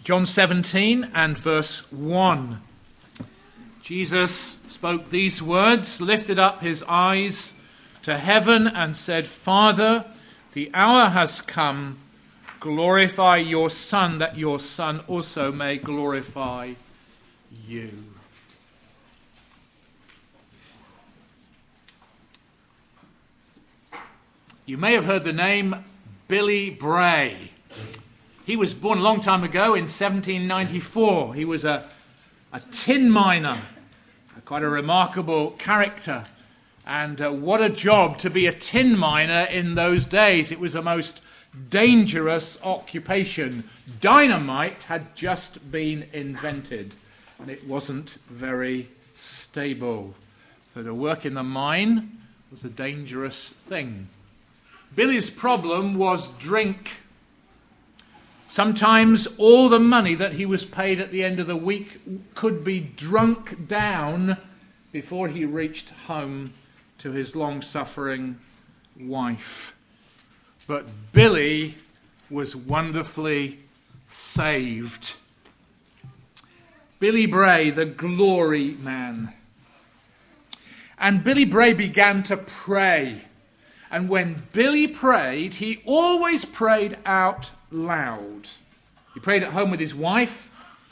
John 17 and verse 1. Jesus spoke these words, lifted up his eyes to heaven and said, Father, the hour has come. Glorify your Son, that your Son also may glorify you. You may have heard the name Billy Bray. He was born a long time ago in 1794. He was a tin miner, quite a remarkable character. And what a job to be a tin miner in those days. It was a most dangerous occupation. Dynamite had just been invented, and it wasn't very stable. So to work in the mine was a dangerous thing. Billy's problem was drink. Sometimes all the money that he was paid at the end of the week could be drunk down before he reached home to his long-suffering wife. But Billy was wonderfully saved. Billy Bray, the glory man. And Billy Bray began to pray. And when Billy prayed, he always prayed out loud. He prayed at home with his wife,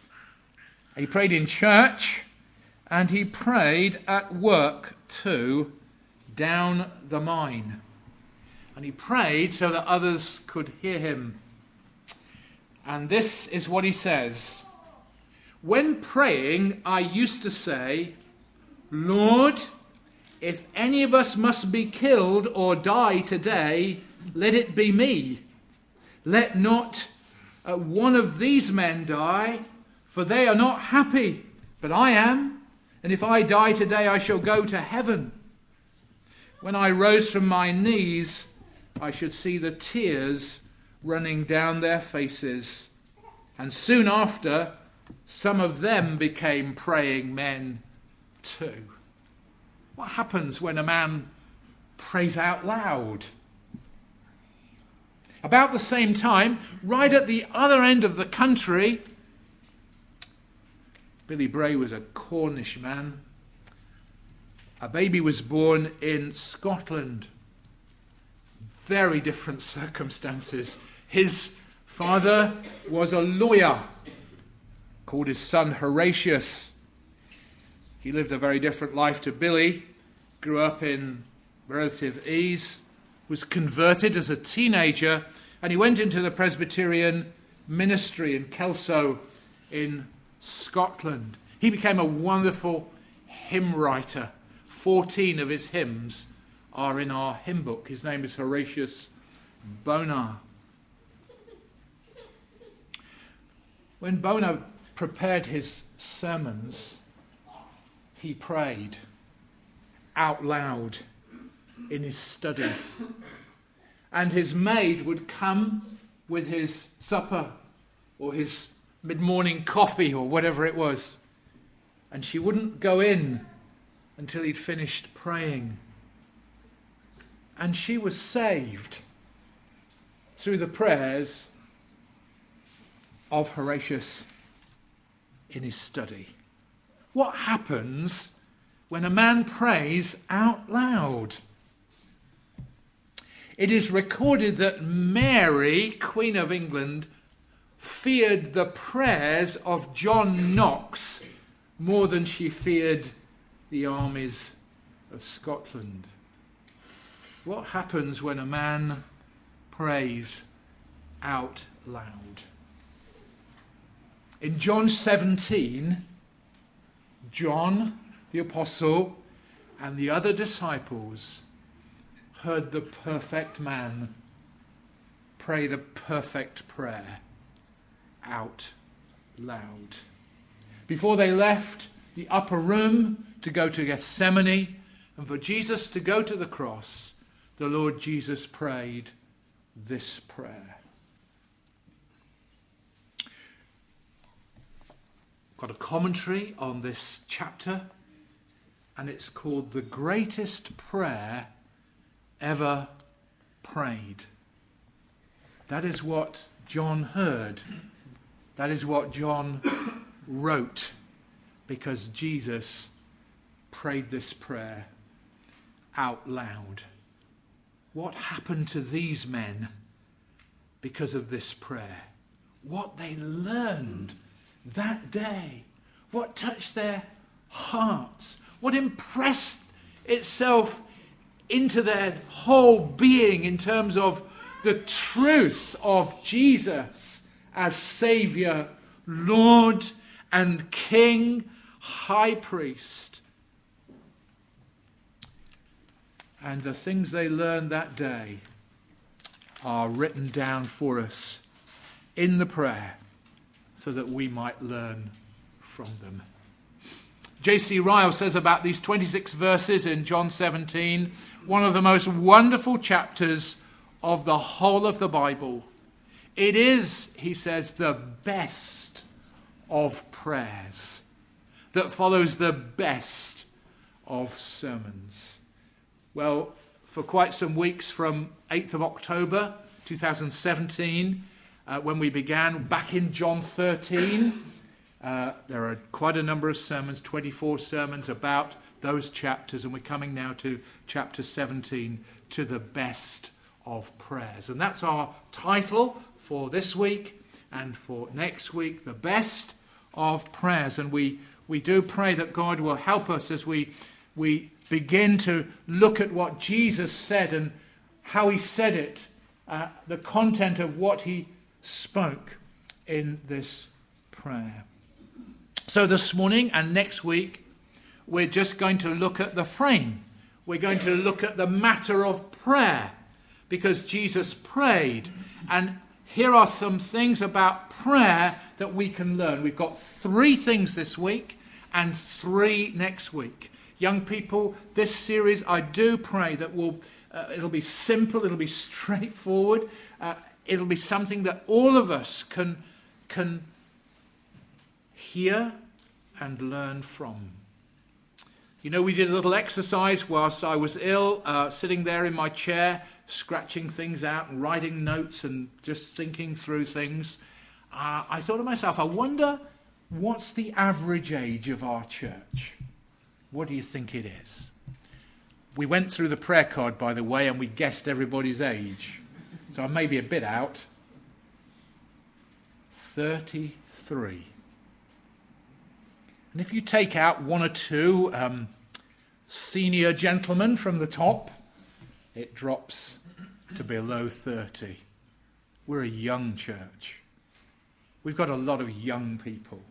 he prayed in church, and he prayed at work too, down the mine. And he prayed so that others could hear him. And this is what he says. When praying, I used to say, Lord, if any of us must be killed or die today, let it be me. Let not one of these men die, for they are not happy, but I am. And if I die today, I shall go to heaven. When I rose from my knees, I should see the tears running down their faces. And soon after, some of them became praying men too. What happens when a man prays out loud? About the same time, right at the other end of the country, Billy Bray was a Cornish man. A baby was born in Scotland. Very different circumstances. His father was a lawyer, called his son Horatius. He lived a very different life to Billy, grew up in relative ease, was converted as a teenager, and he went into the Presbyterian ministry in Kelso in Scotland. He became a wonderful hymn writer. 14 of his hymns are in our hymn book. His name is Horatius Bonar. When Bonar prepared his sermons, he prayed out loud in his study. And his maid would come with his supper or his mid-morning coffee or whatever it was. And she wouldn't go in until he'd finished praying. And she was saved through the prayers of Horatius in his study. What happens when a man prays out loud? It is recorded that Mary, Queen of England, feared the prayers of John Knox more than she feared the armies of Scotland. What happens when a man prays out loud? In John 17, John, the apostle, and the other disciples heard the perfect man pray the perfect prayer out loud. Before they left the upper room to go to Gethsemane and for Jesus to go to the cross, the Lord Jesus prayed this prayer. Got a commentary on this chapter, and it's called The Greatest Prayer Ever Prayed. That is what John heard. That is what John wrote, because Jesus prayed this prayer out loud. What happened to these men because of this prayer? What they learned that day, what touched their hearts, what impressed itself into their whole being in terms of the truth of Jesus as Saviour, Lord and King, High Priest. And the things they learned that day are written down for us in the prayer so that we might learn from them. J.C. Ryle says about these 26 verses in John 17, one of the most wonderful chapters of the whole of the Bible. It is, he says, the best of prayers that follows the best of sermons. Well, for quite some weeks from 8th of October 2017, when we began back in John 13, there are quite a number of sermons, 24 sermons about those chapters, and we're coming now to chapter 17, to the best of prayers. And that's our title for this week and for next week, the best of prayers. And we do pray that God will help us as we begin to look at what Jesus said and how he said it, the content of what he spoke in this prayer. So this morning and next week, we're just going to look at the frame. We're going to look at the matter of prayer, because Jesus prayed. And here are some things about prayer that we can learn. We've got 3 things this week and 3 next week. Young people, this series, I do pray that it'll be simple, it'll be straightforward, it'll be something that all of us can hear and learn from. You know, we did a little exercise whilst I was ill, sitting there in my chair, scratching things out and writing notes and just thinking through things. I thought to myself, I wonder what's the average age of our church? What do you think it is? We went through the prayer card, by the way, and we guessed everybody's age. So I may be a bit out. 33. And if you take out 1 or 2 senior gentlemen from the top, it drops to below 30. We're a young church. We've got a lot of young people.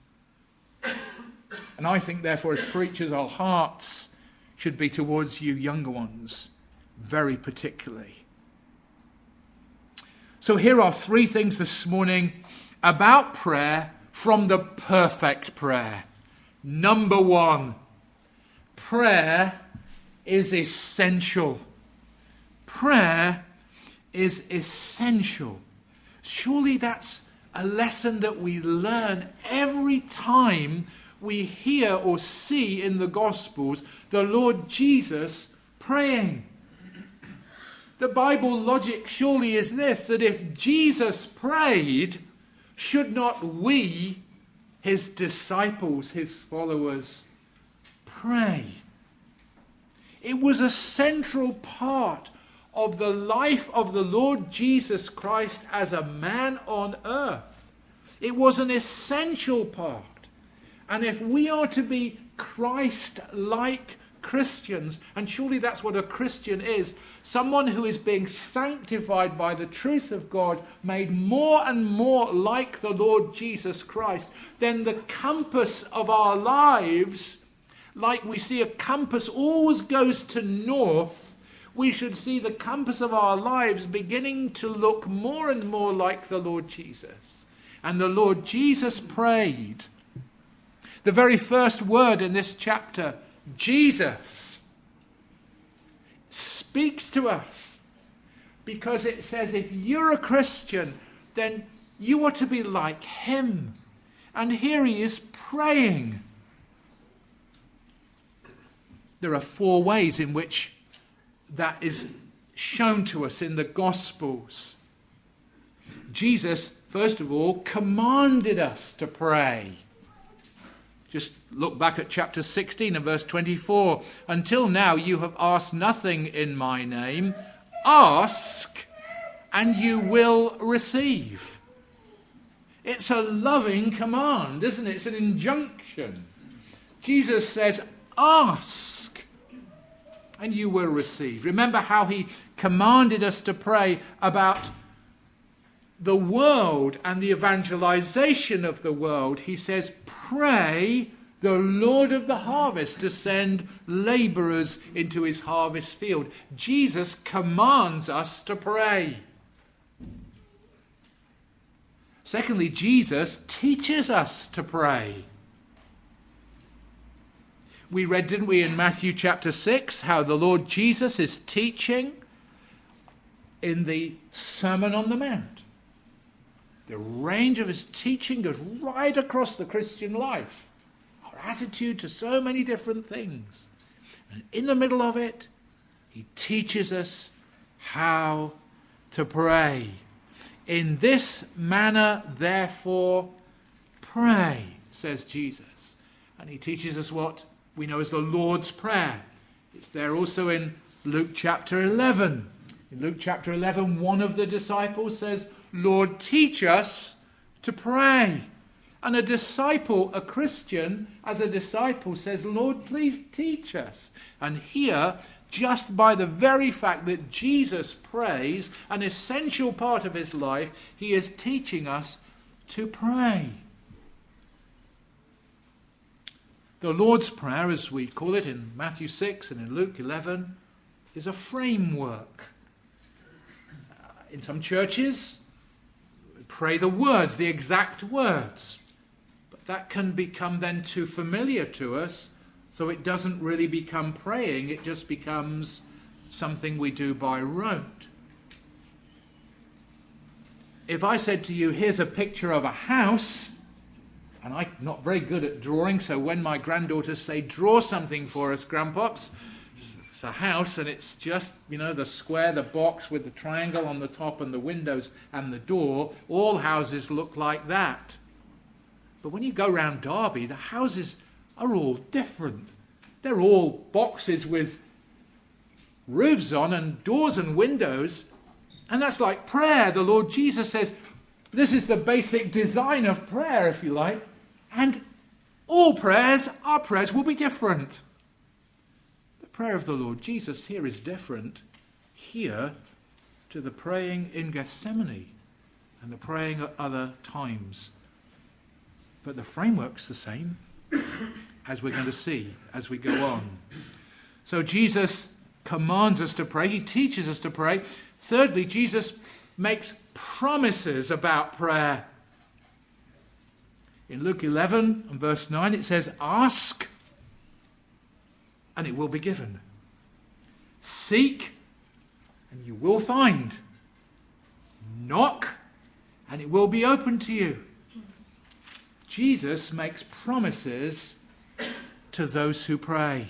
And I think, therefore, as preachers, our hearts should be towards you younger ones, very particularly. So here are 3 things this morning about prayer from the perfect prayer. Number 1, prayer is essential. Prayer is essential. Surely that's a lesson that we learn every time we hear or see in the Gospels the Lord Jesus praying. The Bible logic surely is this, that if Jesus prayed, should not we, his disciples, his followers, pray? It was a central part of the life of the Lord Jesus Christ as a man on earth. It was an essential part. And if we are to be Christ-like Christians, and surely that's what a Christian is, someone who is being sanctified by the truth of God, made more and more like the Lord Jesus Christ, then the compass of our lives, like we see a compass always goes to north, we should see the compass of our lives beginning to look more and more like the Lord Jesus. And the Lord Jesus prayed. The very first word in this chapter, Jesus, speaks to us because it says if you're a Christian, then you are to be like him. And here he is praying. There are 4 ways in which that is shown to us in the Gospels. Jesus first of all, commanded us to pray. Just look back at chapter 16 and verse 24. Until now you have asked nothing in my name. Ask and you will receive. It's a loving command, isn't it? It's an injunction. Jesus says, ask and you will receive. Remember how he commanded us to pray about the world and the evangelization of the world. He says, pray the Lord of the harvest to send laborers into his harvest field. Jesus commands us to pray. Secondly, Jesus teaches us to pray. We read, didn't we, in Matthew chapter 6, how the Lord Jesus is teaching in the Sermon on the Mount. The range of his teaching goes right across the Christian life. Our attitude to so many different things. And in the middle of it, he teaches us how to pray. In this manner, therefore, pray, says Jesus. And he teaches us what we know as the Lord's Prayer. It's there also in Luke chapter 11. In Luke chapter 11, one of the disciples says, Lord, teach us to pray. And a disciple, a Christian, as a disciple says, Lord, please teach us. And here, just by the very fact that Jesus prays, an essential part of his life, he is teaching us to pray. The Lord's Prayer, as we call it in Matthew 6 and in Luke 11, is a framework. In some churches, we pray the words, the exact words. But that can become then too familiar to us, so it doesn't really become praying, it just becomes something we do by rote. If I said to you, here's a picture of a house, and I'm not very good at drawing, so when my granddaughters say, draw something for us, Grandpops, it's a house and it's just, the square, the box with the triangle on the top and the windows and the door. All houses look like that. But when you go round Derby, the houses are all different. They're all boxes with roofs on and doors and windows. And that's like prayer. The Lord Jesus says, this is the basic design of prayer, if you like. And all prayers, our prayers will be different. The prayer of the Lord Jesus here is different here to the praying in Gethsemane and the praying at other times. But the framework's the same, as we're going to see as we go on. So Jesus commands us to pray. He teaches us to pray. Thirdly, Jesus makes promises about prayer. In Luke 11 and verse 9 it says, ask and it will be given. Seek and you will find. Knock and it will be open to you. Jesus makes promises to those who pray.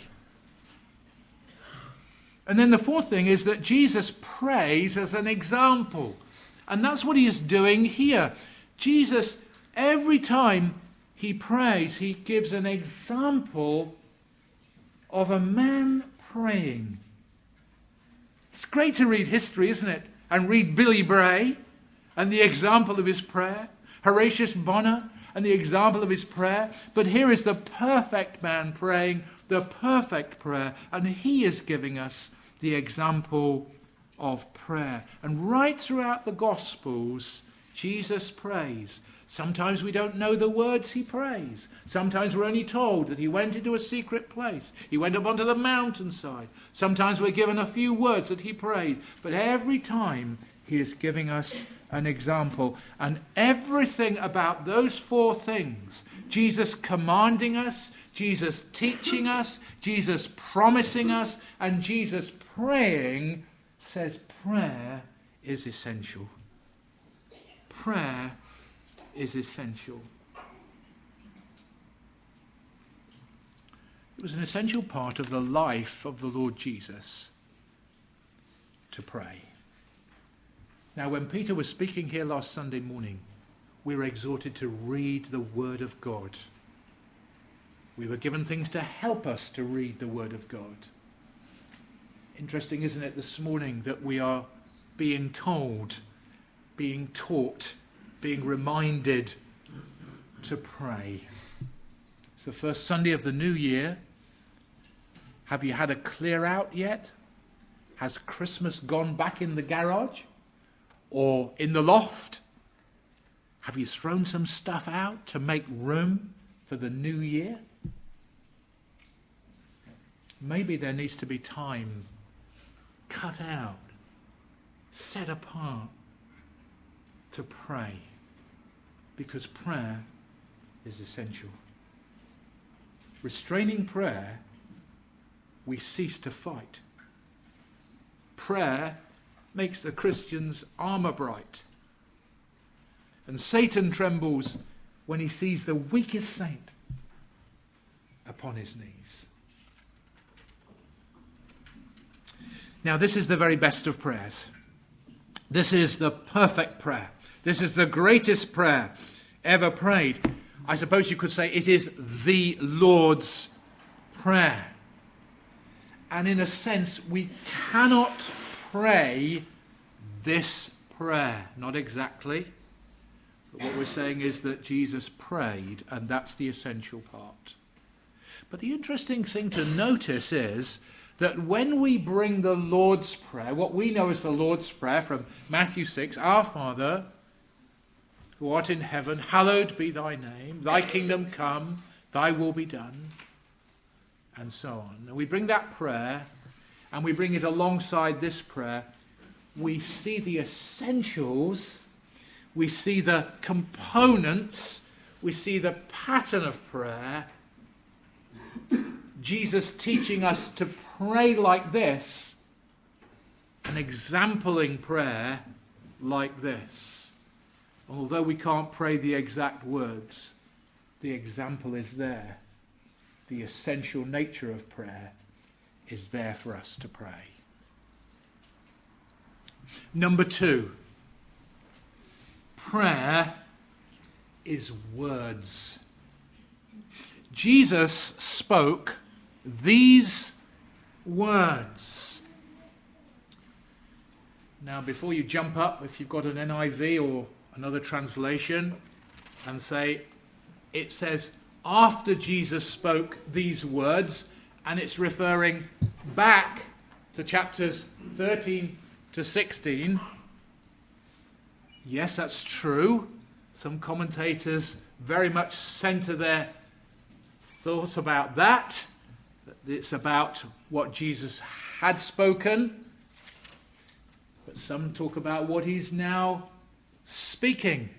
And then the fourth thing is that Jesus prays as an example. And that's what he is doing here. Jesus, every time he prays, he gives an example of a man praying. It's great to read history, isn't it? And read Billy Bray and the example of his prayer. Horatius Bonar and the example of his prayer. But here is the perfect man praying the perfect prayer. And he is giving us the example of prayer. And right throughout the Gospels, Jesus prays. Sometimes we don't know the words he prays. Sometimes we're only told that he went into a secret place. He went up onto the mountainside. Sometimes we're given a few words that he prayed. But every time he is giving us an example. And everything about those four things, Jesus commanding us, Jesus teaching us, Jesus promising us, and Jesus praying, says prayer is essential. Prayer is essential. It was an essential part of the life of the Lord Jesus to pray. Now, when Peter was speaking here last Sunday morning, we were exhorted to read the Word of God. We were given things to help us to read the Word of God. Interesting, isn't it, this morning that we are being told, being taught, being reminded to pray. It's the first Sunday of the new year. Have you had a clear out yet? Has Christmas gone back in the garage or in the loft? Have you thrown some stuff out to make room for the new year? Maybe there needs to be time cut out, set apart to pray, because prayer is essential. Restraining prayer, we cease to fight. Prayer makes the Christian's armour bright. And Satan trembles when he sees the weakest saint upon his knees. Now, this is the very best of prayers. This is the perfect prayer. This is the greatest prayer ever prayed. I suppose you could say it is the Lord's Prayer. And in a sense, we cannot pray this prayer. Not exactly. But what we're saying is that Jesus prayed, and that's the essential part. But the interesting thing to notice is that when we bring the Lord's Prayer, what we know as the Lord's Prayer from Matthew 6, Our Father, who art in heaven, hallowed be thy name, thy kingdom come, thy will be done, and so on. And we bring that prayer, and we bring it alongside this prayer. We see the essentials, we see the components, we see the pattern of prayer. Jesus teaching us to pray like this, and exempling prayer like this. Although we can't pray the exact words, the example is there. The essential nature of prayer is there for us to pray. Number 2, prayer is words. Jesus spoke these words. Now, before you jump up, if you've got an NIV or another translation, and say, it says, after Jesus spoke these words, and it's referring back to chapters 13 to 16. Yes, that's true. Some commentators very much centre their thoughts about that. It's about what Jesus had spoken. But some talk about what he's now speaking.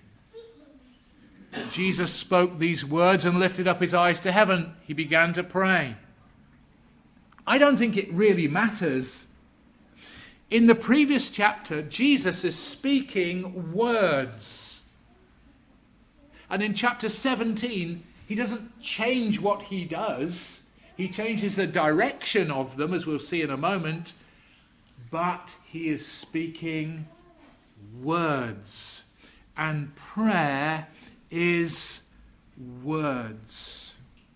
Jesus spoke these words and lifted up his eyes to heaven. He began to pray. I don't think it really matters. In the previous chapter, Jesus is speaking words. And in chapter 17, he doesn't change what he does. He changes the direction of them, as we'll see in a moment. But he is speaking words. And prayer is words.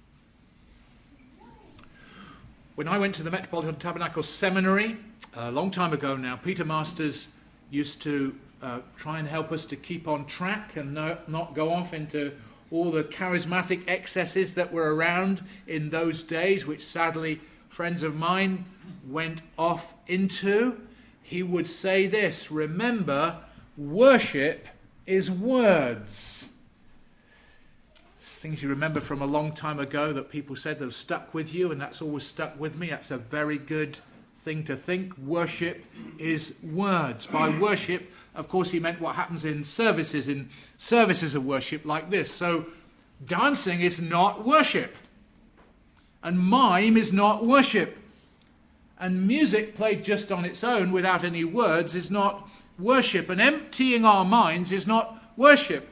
When I went to the Metropolitan Tabernacle Seminary, a long time ago now, Peter Masters used to try and help us to keep on track and not go off into all the charismatic excesses that were around in those days, which sadly friends of mine went off into. He would say this: remember, worship is words. Things you remember from a long time ago that people said that have stuck with you, and that's always stuck with me. That's a very good thing to think. Worship is words. By worship, of course, he meant what happens in services of worship like this. So dancing is not worship, and mime is not worship, and music played just on its own without any words is not worship, and emptying our minds is not worship.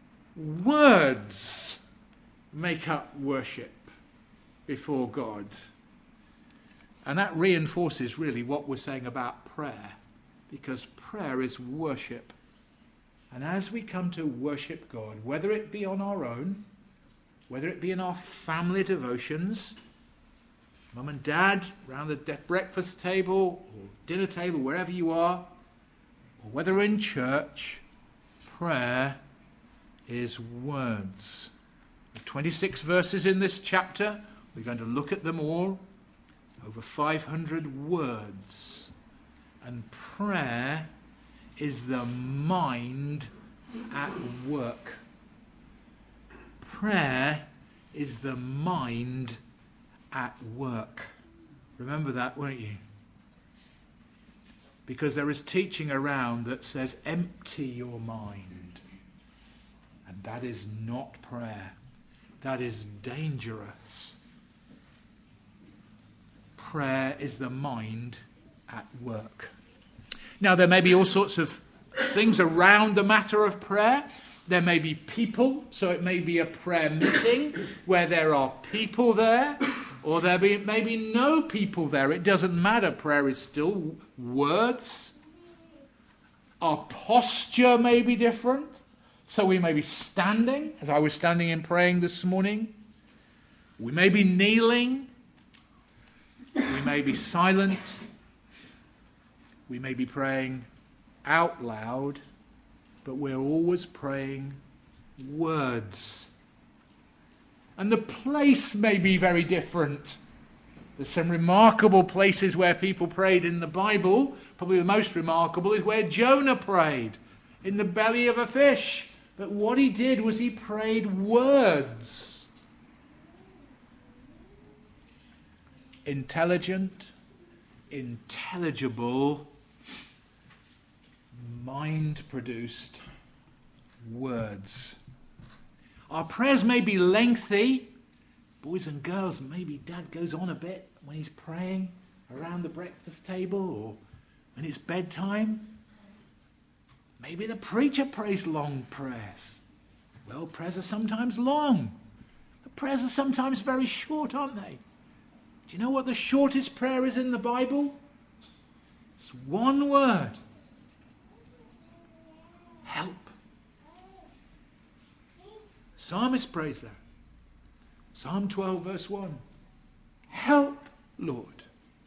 Words make up worship before God. And that reinforces really what we're saying about prayer, because prayer is worship. And as we come to worship God, whether it be on our own, whether it be in our family devotions, mum and dad around the breakfast table or dinner table, wherever you are, or whether in church, prayer is words. The 26 verses in this chapter, we're going to look at them all. Over 500 words. And prayer is the mind at work. Prayer is the mind at work. Remember that, won't you? Because there is teaching around that says, empty your mind. And that is not prayer. That is dangerous. Prayer is the mind at work. Now, there may be all sorts of things around the matter of prayer. There may be people, so it may be a prayer meeting where there are people there, or there may be no people there. It doesn't matter. Prayer is still words. Our posture may be different. So we may be standing, as I was standing and praying this morning. We may be kneeling. We may be silent. We may be praying out loud. But we're always praying words. And the place may be very different. There's some remarkable places where people prayed in the Bible. Probably the most remarkable is where Jonah prayed, in the belly of a fish. But what he did was he prayed words. Intelligent, intelligible, mind-produced words. Our prayers may be lengthy. Boys and girls, maybe Dad goes on a bit when he's praying around the breakfast table or when it's bedtime. Maybe the preacher prays long prayers. Well, prayers are sometimes long. The prayers are sometimes very short, aren't they? Do you know what the shortest prayer is in the Bible? It's one word. Help. Psalmist prays that. Psalm 12, verse 1. Help, Lord.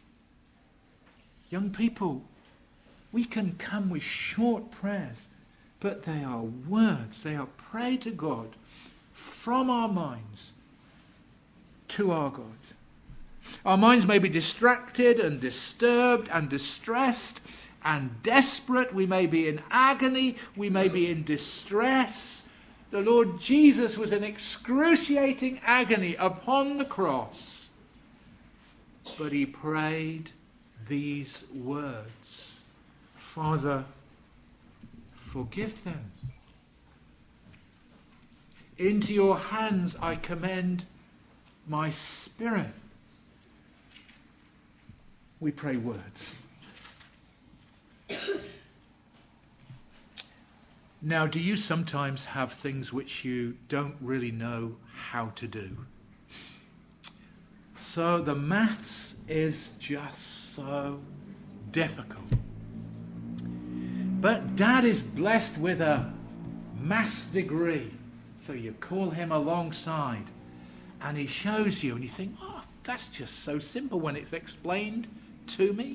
Young people, we can come with short prayers, but they are words. They are pray to God from our minds to our God. Our minds may be distracted and disturbed and distressed and desperate. We may be in agony. We may be in distress. The Lord Jesus was in excruciating agony upon the cross. But he prayed these words. Father, forgive them. Into your hands I commend my spirit. We pray words. Now, do you sometimes have things which you don't really know how to do? So the maths is just so difficult. But Dad is blessed with a maths degree. So you call him alongside and he shows you and you think, oh, that's just so simple when it's explained to me.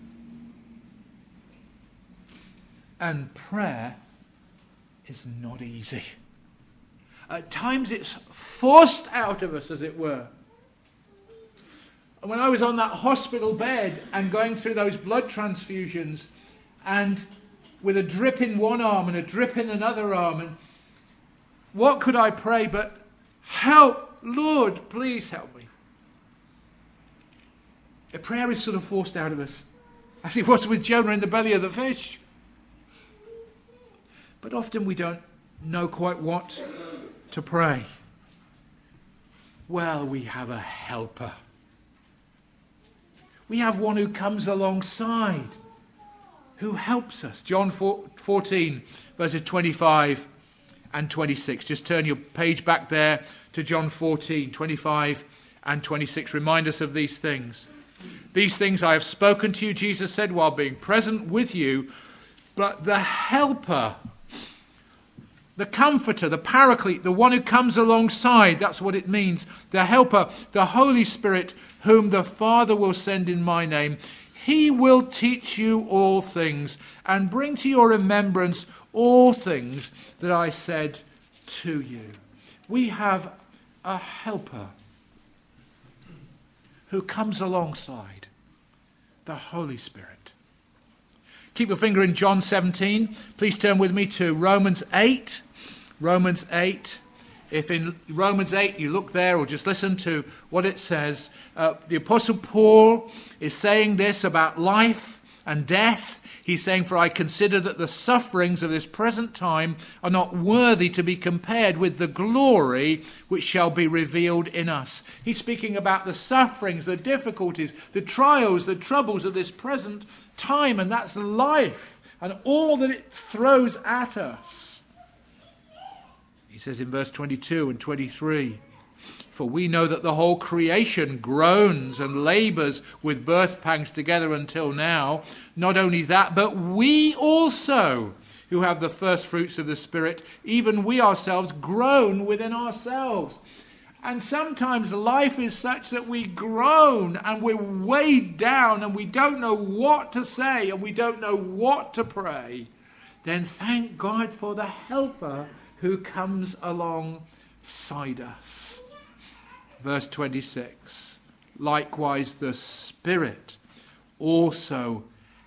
And prayer is not easy. At times it's forced out of us, as it were. When I was on that hospital bed and going through those blood transfusions and with a drip in one arm and a drip in another arm, and what could I pray but, help, Lord, please help me. A prayer is sort of forced out of us, as it was with Jonah in the belly of the fish. But often we don't know quite what to pray. Well, we have a helper. We have one who comes alongside, who helps us. John 14, verses 25 and 26. Just turn your page back there to John 14, 25 and 26. Remind us of these things. These things I have spoken to you, Jesus said, while being present with you, but the helper, The Comforter, the Paraclete, the one who comes alongside. That's what it means. The Helper, the Holy Spirit, whom the Father will send in my name. He will teach you all things and bring to your remembrance all things that I said to you. We have a Helper who comes alongside, the Holy Spirit. Keep your finger in John 17. Please turn with me to Romans 8. Romans 8. If in Romans 8 you look there or just listen to what it says, the Apostle Paul is saying this about life and death. He's saying, for I consider that the sufferings of this present time are not worthy to be compared with the glory which shall be revealed in us. He's speaking about the sufferings, the difficulties, the trials, the troubles of this present time, and that's life and all that it throws at us. He says in verse 22 and 23, for we know that the whole creation groans and labours with birth pangs together until now. Not only that, but we also, who have the first fruits of the Spirit, even we ourselves groan within ourselves. And sometimes life is such that we groan and we're weighed down and we don't know what to say and we don't know what to pray. Then thank God for the Helper who comes alongside us. Verse 26, likewise the Spirit also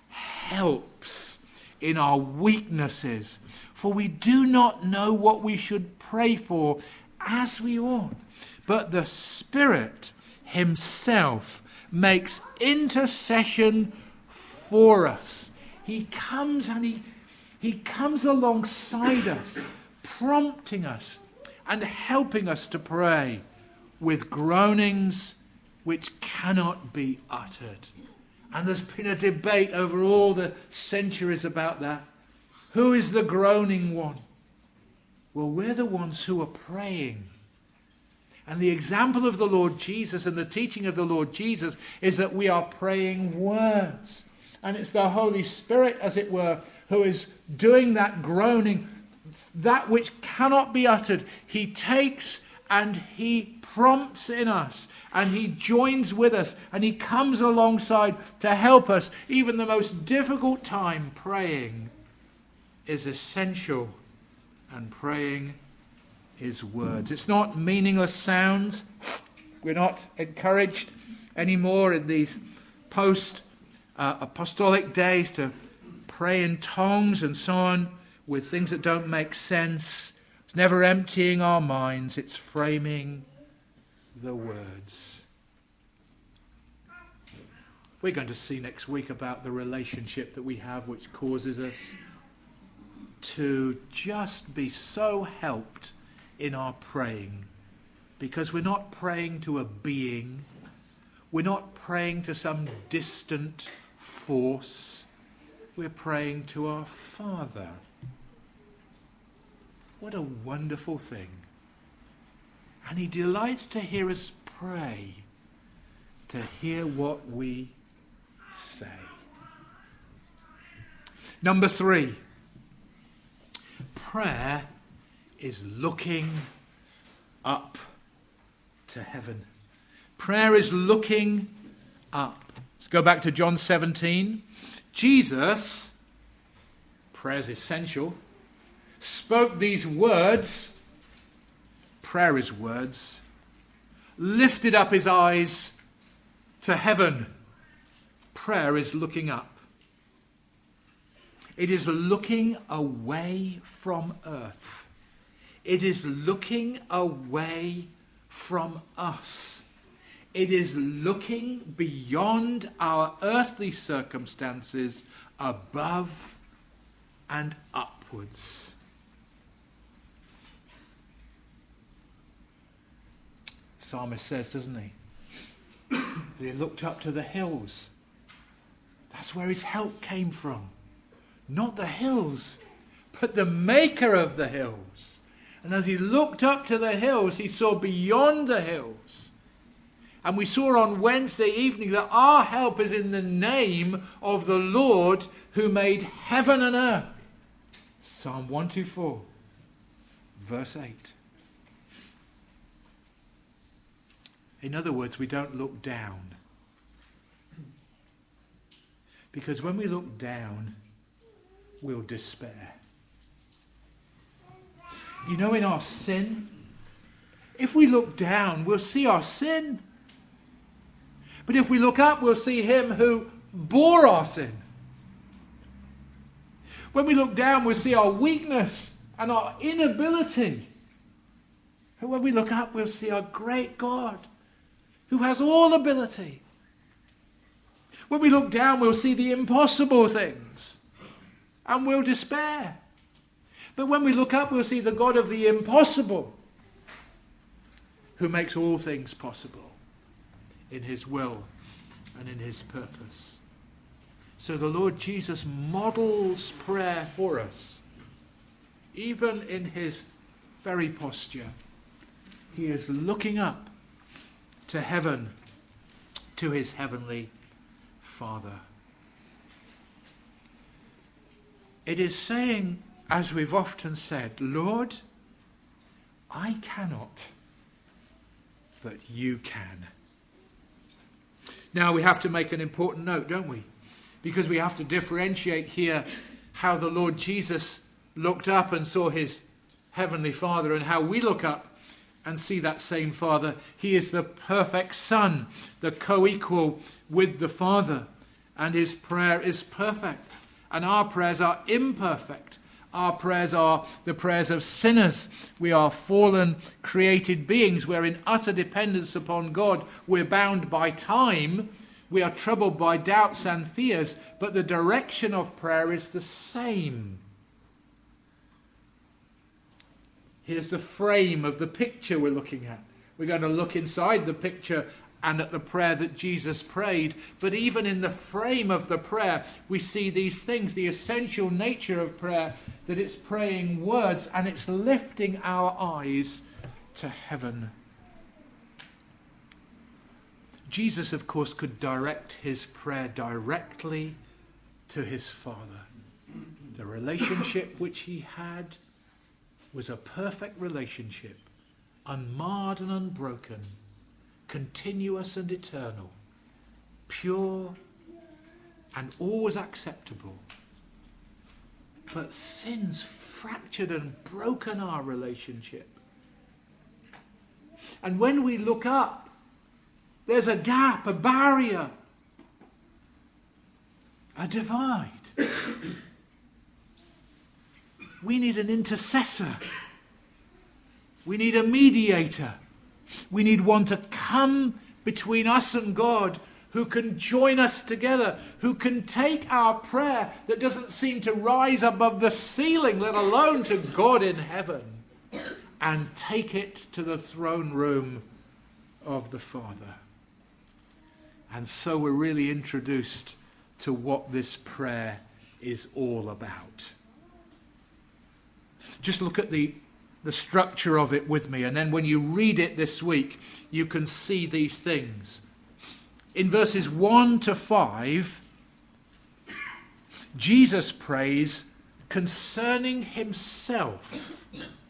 helps in our weaknesses, for we do not know what we should pray for as we ought. But the Spirit himself makes intercession for us. He comes and he comes alongside us, prompting us and helping us to pray with groanings which cannot be uttered. And there's been a debate over all the centuries about that. Who is the groaning one? Well, we're the ones who are praying. And the example of the Lord Jesus and the teaching of the Lord Jesus is that we are praying words. And it's the Holy Spirit, as it were, who is doing that groaning, that which cannot be uttered. He takes and he prompts in us, and he joins with us, and he comes alongside to help us. Even the most difficult time, praying is essential, and praying is words. It's not meaningless sounds. We're not encouraged anymore in these post-apostolic days to pray in tongues and so on with things that don't make sense. It's never emptying our minds. It's framing the words. We're going to see next week about the relationship that we have, which causes us to just be so helped in our praying, because we're not praying to a being. We're not praying to some distant force. We're praying to our Father. What a wonderful thing. And he delights to hear us pray, to hear what we say. Number 3. Prayer is looking up to heaven. Prayer is looking up. Let's go back to John 17. Jesus, prayer is essential, spoke these words, prayer is words, lifted up his eyes to heaven. Prayer is looking up. It is looking away from earth. It is looking away from us. It is looking beyond our earthly circumstances, above and upwards. Psalmist says, doesn't he? That he looked up to the hills. That's where his help came from. Not the hills, but the maker of the hills. And as he looked up to the hills, he saw beyond the hills. And we saw on Wednesday evening that our help is in the name of the Lord who made heaven and earth. Psalm 124. Verse 8. In other words, we don't look down. Because when we look down, we'll despair. You know, in our sin, if we look down, we'll see our sin. But if we look up, we'll see him who bore our sin. When we look down, we'll see our weakness and our inability. But when we look up, we'll see our great God who has all ability. When we look down, we'll see the impossible things and we'll despair. But when we look up, we'll see the God of the impossible who makes all things possible in his will and in his purpose. So the Lord Jesus models prayer for us. Even in his very posture, he is looking up to heaven, to his heavenly Father. It is saying, as we've often said, Lord, I cannot, but you can. Now we have to make an important note, don't we? Because we have to differentiate here how the Lord Jesus looked up and saw his heavenly Father and how we look up and see that same Father. He is the perfect Son, the co-equal with the Father, and his prayer is perfect. And our prayers are imperfect. Our prayers are the prayers of sinners. We are fallen, created beings. We're in utter dependence upon God. We're bound by time. We are troubled by doubts and fears. But the direction of prayer is the same. Here's the frame of the picture we're looking at. We're going to look inside the picture and at the prayer that Jesus prayed. But even in the frame of the prayer, we see these things, the essential nature of prayer, that it's praying words and it's lifting our eyes to heaven. Jesus, of course, could direct his prayer directly to his Father. The relationship which he had was a perfect relationship, unmarred and unbroken, continuous and eternal, pure and always acceptable. But sin's fractured and broken our relationship. And when we look up, there's a gap, a barrier, a divide. We need an intercessor. We need a mediator. We need one to come between us and God, who can join us together, who can take our prayer that doesn't seem to rise above the ceiling, let alone to God in heaven, and take it to the throne room of the Father. And so we're really introduced to what this prayer is all about. Just look at the structure of it with me, and then when you read it this week, you can see these things. In verses 1 to 5, Jesus prays concerning himself.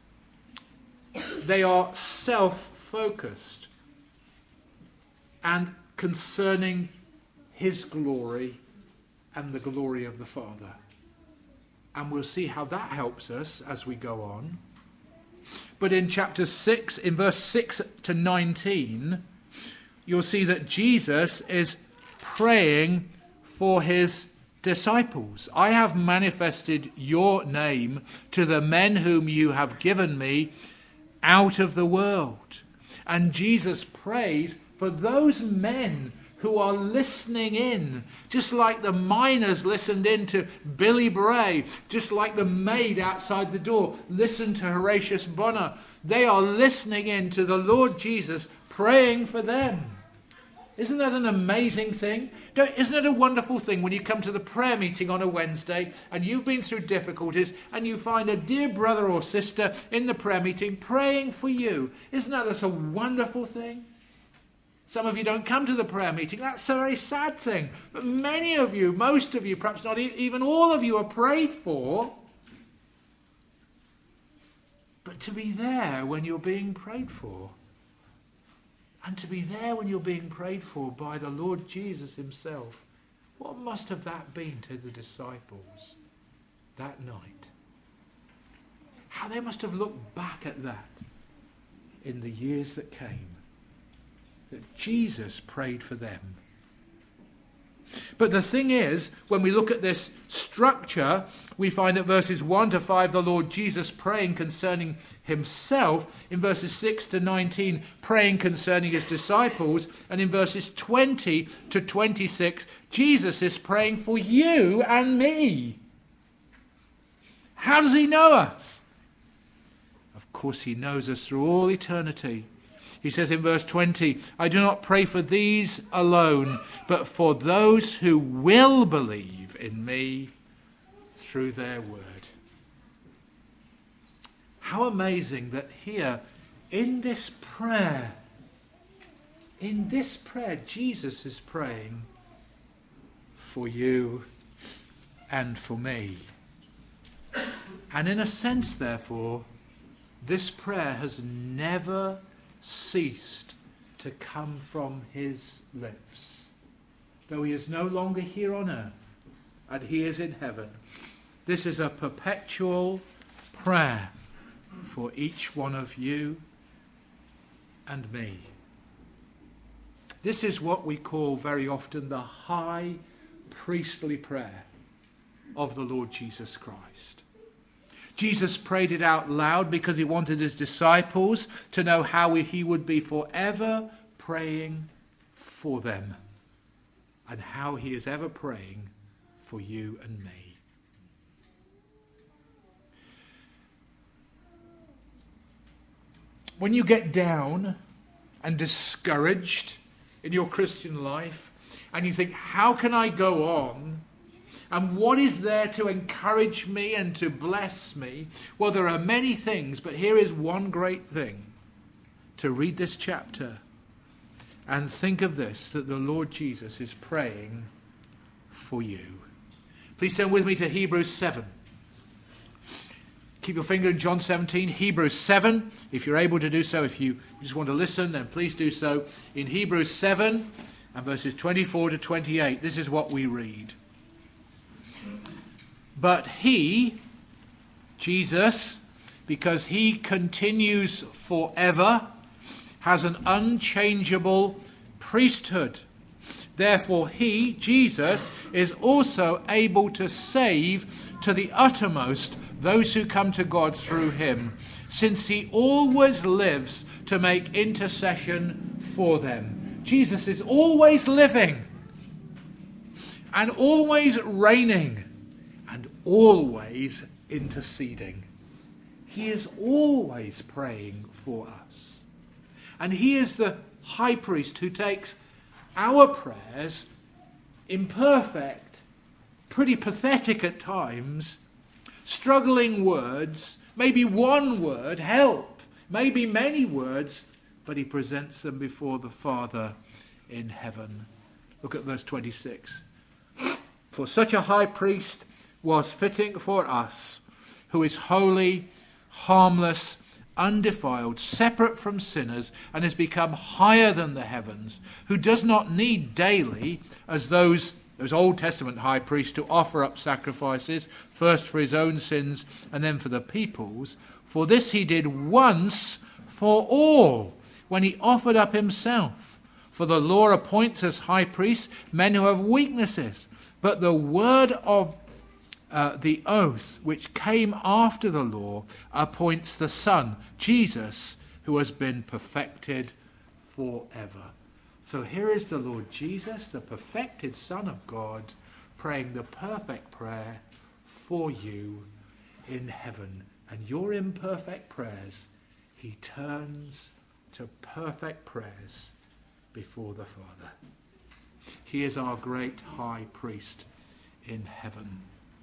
They are self-focused and concerning his glory and the glory of the Father. And we'll see how that helps us as we go on. But in chapter 6, in verse 6 to 19, you'll see that Jesus is praying for his disciples. I have manifested your name to the men whom you have given me out of the world. And Jesus prays for those men who are listening in, just like the miners listened in to Billy Bray, just like the maid outside the door listened to Horatius Bonar. They are listening in to the Lord Jesus, praying for them. Isn't that an amazing thing? Isn't it a wonderful thing when you come to the prayer meeting on a Wednesday and you've been through difficulties and you find a dear brother or sister in the prayer meeting praying for you? Isn't that just a wonderful thing? Some of you don't come to the prayer meeting. That's a very sad thing. But many of you, most of you, perhaps not even all of you, are prayed for. But to be there when you're being prayed for. And to be there when you're being prayed for by the Lord Jesus himself. What must have that been to the disciples that night? How they must have looked back at that in the years that came. That Jesus prayed for them. But the thing is, when we look at this structure, we find at verses 1 to 5 the Lord Jesus praying concerning himself, in verses 6 to 19 praying concerning his disciples, and in verses 20 to 26 Jesus is praying for you and me. How does he know us? Of course he knows us through all eternity. He says in verse 20, I do not pray for these alone, but for those who will believe in me through their word. How amazing that here, in this prayer, Jesus is praying for you and for me. And in a sense, therefore, this prayer has never ceased to come from his lips. Though he is no longer here on earth and he is in heaven, this is a perpetual prayer for each one of you and me. This is what we call very often the high priestly prayer of the Lord Jesus Christ. Jesus prayed it out loud because he wanted his disciples to know how he would be forever praying for them and how he is ever praying for you and me. When you get down and discouraged in your Christian life and you think, how can I go on? And what is there to encourage me and to bless me? Well, there are many things, but here is one great thing. To read this chapter and think of this, that the Lord Jesus is praying for you. Please turn with me to Hebrews 7. Keep your finger in John 17, Hebrews 7. If you're able to do so, if you just want to listen, then please do so. In Hebrews 7 and verses 24 to 28, this is what we read. But he, Jesus, because he continues forever, has an unchangeable priesthood. Therefore he, Jesus, is also able to save to the uttermost those who come to God through him, since he always lives to make intercession for them. Jesus is always living and always reigning and always interceding. He is always praying for us. And he is the high priest who takes our prayers, imperfect, pretty pathetic at times, struggling words, maybe one word, help, maybe many words, but he presents them before the Father in heaven. Look at verse 26. For such a high priest was fitting for us, who is holy, harmless, undefiled, separate from sinners, and has become higher than the heavens, who does not need daily, as those Old Testament high priests, to offer up sacrifices, first for his own sins and then for the people's. For this he did once for all, when he offered up himself. For the law appoints as high priests men who have weaknesses, but the word of the oath which came after the law appoints the Son, Jesus, who has been perfected forever. So here is the Lord Jesus, the perfected Son of God, praying the perfect prayer for you in heaven. And your imperfect prayers, he turns to perfect prayers before the Father. He is our great high priest in heaven.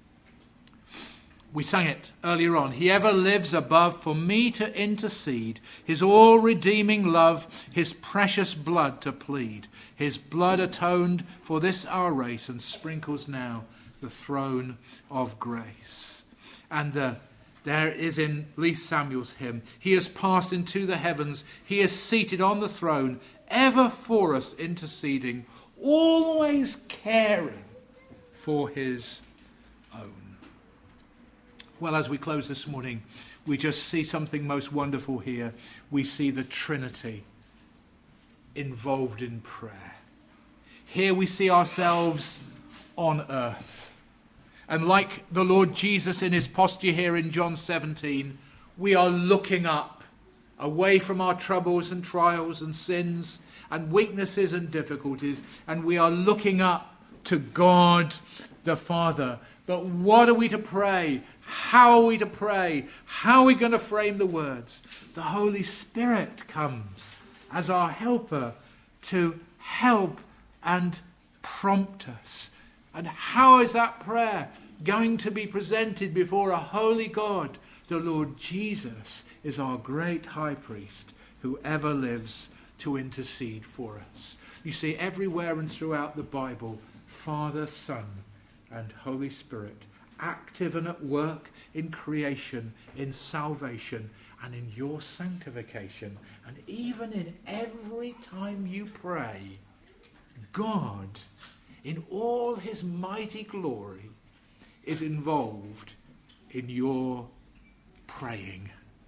We sang it earlier on. He ever lives above for me to intercede, his all-redeeming love, his precious blood to plead. His blood atoned for this our race and sprinkles now the throne of grace. And the There is in Lee Samuel's hymn, he has passed into the heavens, he is seated on the throne, ever for us interceding, always caring for his own. Well, as we close this morning, we just see something most wonderful here. We see the Trinity involved in prayer. Here we see ourselves on earth. And like the Lord Jesus in his posture here in John 17, we are looking up, away from our troubles and trials and sins and weaknesses and difficulties, and we are looking up to God the Father. But what are we to pray? How are we to pray? How are we going to frame the words? The Holy Spirit comes as our helper to help and prompt us. And how is that prayer going to be presented before a holy God? The Lord Jesus is our great high priest who ever lives to intercede for us. You see, everywhere and throughout the Bible, Father, Son, and Holy Spirit, active and at work in creation, in salvation, and in your sanctification. And even in every time you pray, God, in all his mighty glory, is involved in your praying.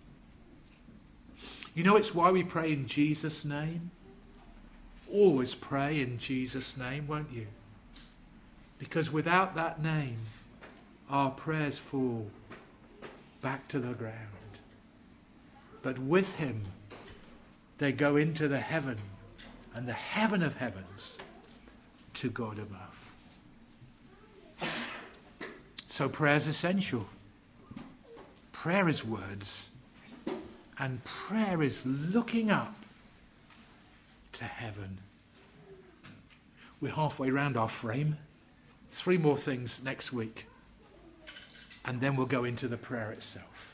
You know, it's why we pray in Jesus' name. Always pray in Jesus' name, won't you? Because without that name, our prayers fall back to the ground. But with him, they go into the heaven and the heaven of heavens to God above. So prayer is essential. Prayer is words. And prayer is looking up to heaven. We're halfway round our frame. 3 more things next week. And then we'll go into the prayer itself.